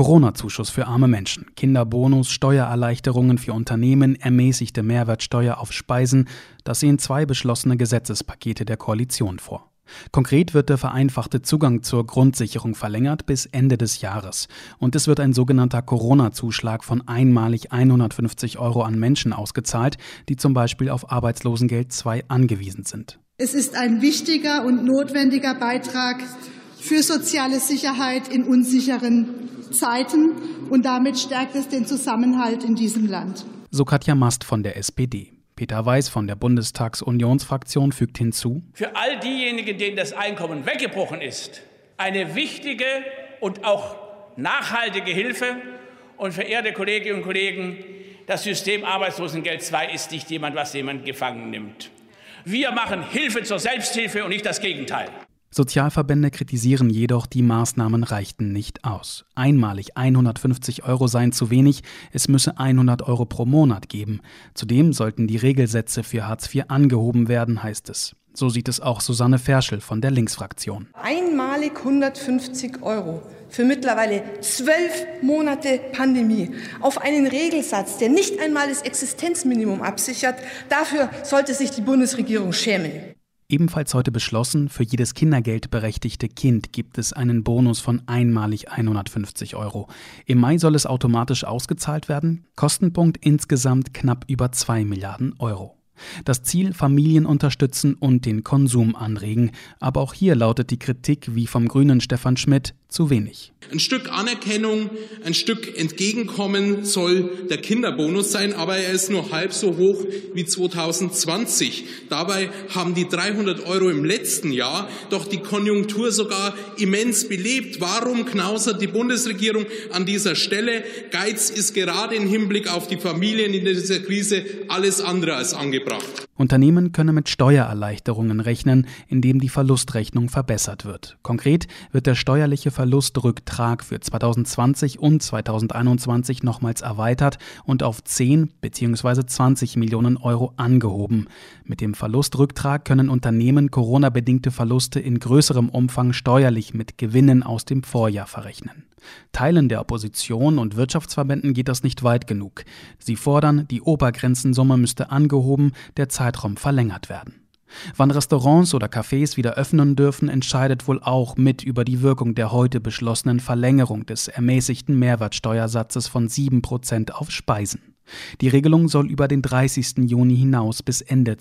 Corona-Zuschuss für arme Menschen, Kinderbonus, Steuererleichterungen für Unternehmen, ermäßigte Mehrwertsteuer auf Speisen, das sehen 2 beschlossene Gesetzespakete der Koalition vor. Konkret wird der vereinfachte Zugang zur Grundsicherung verlängert bis Ende des Jahres. Und es wird ein sogenannter Corona-Zuschlag von einmalig 150 € an Menschen ausgezahlt, die zum Beispiel auf Arbeitslosengeld II angewiesen sind. Es ist ein wichtiger und notwendiger Beitrag für soziale Sicherheit in unsicheren Zeiten, und damit stärkt es den Zusammenhalt in diesem Land. So Katja Mast von der SPD. Peter Weiß von der Bundestagsunionsfraktion fügt hinzu: Für all diejenigen, denen das Einkommen weggebrochen ist, eine wichtige und auch nachhaltige Hilfe. Und verehrte Kolleginnen und Kollegen, das System Arbeitslosengeld II ist nicht was jemand gefangen nimmt. Wir machen Hilfe zur Selbsthilfe und nicht das Gegenteil. Sozialverbände kritisieren jedoch, die Maßnahmen reichten nicht aus. Einmalig 150 € seien zu wenig, es müsse 100 € pro Monat geben. Zudem sollten die Regelsätze für Hartz IV angehoben werden, heißt es. So sieht es auch Susanne Ferschel von der Linksfraktion. Einmalig 150 € für mittlerweile 12 Monate Pandemie auf einen Regelsatz, der nicht einmal das Existenzminimum absichert, dafür sollte sich die Bundesregierung schämen. Ebenfalls heute beschlossen, für jedes kindergeldberechtigte Kind gibt es einen Bonus von einmalig 150 €. Im Mai soll es automatisch ausgezahlt werden, Kostenpunkt insgesamt knapp über 2 Milliarden €. Das Ziel: Familien unterstützen und den Konsum anregen. Aber auch hier lautet die Kritik, wie vom Grünen Stefan Schmidt, zu wenig. Ein Stück Anerkennung, ein Stück Entgegenkommen soll der Kinderbonus sein, aber er ist nur halb so hoch wie 2020. Dabei haben die 300 € im letzten Jahr doch die Konjunktur sogar immens belebt. Warum knausert die Bundesregierung an dieser Stelle? Geiz ist gerade im Hinblick auf die Familien in dieser Krise alles andere als angebracht. Unternehmen können mit Steuererleichterungen rechnen, indem die Verlustrechnung verbessert wird. Konkret wird der steuerliche Verlustrücktrag für 2020 und 2021 nochmals erweitert und auf 10 bzw. 20 Millionen € angehoben. Mit dem Verlustrücktrag können Unternehmen Corona-bedingte Verluste in größerem Umfang steuerlich mit Gewinnen aus dem Vorjahr verrechnen. Teilen der Opposition und Wirtschaftsverbänden geht das nicht weit genug. Sie fordern, die Obergrenzensumme müsste angehoben, der Zeitraum verlängert werden. Wann Restaurants oder Cafés wieder öffnen dürfen, entscheidet wohl auch mit über die Wirkung der heute beschlossenen Verlängerung des ermäßigten Mehrwertsteuersatzes von 7% auf Speisen. Die Regelung soll über den 30. Juni hinaus bis Ende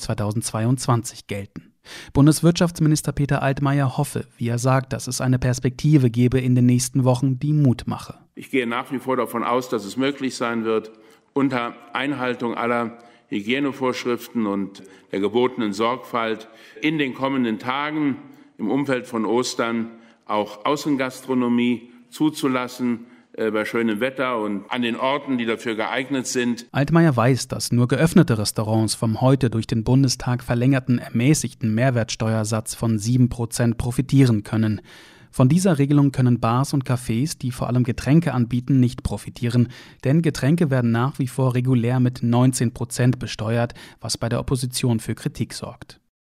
2022 gelten. Bundeswirtschaftsminister Peter Altmaier hoffe, wie er sagt, dass es eine Perspektive gebe in den nächsten Wochen, die Mut mache. Ich gehe nach wie vor davon aus, dass es möglich sein wird, unter Einhaltung aller Hygienevorschriften und der gebotenen Sorgfalt in den kommenden Tagen im Umfeld von Ostern auch Außengastronomie zuzulassen, bei schönem Wetter und an den Orten, die dafür geeignet sind. Altmaier weiß, dass nur geöffnete Restaurants vom heute durch den Bundestag verlängerten ermäßigten Mehrwertsteuersatz von 7% profitieren können. Von dieser Regelung können Bars und Cafés, die vor allem Getränke anbieten, nicht profitieren, denn Getränke werden nach wie vor regulär mit 19% besteuert, was bei der Opposition für Kritik sorgt.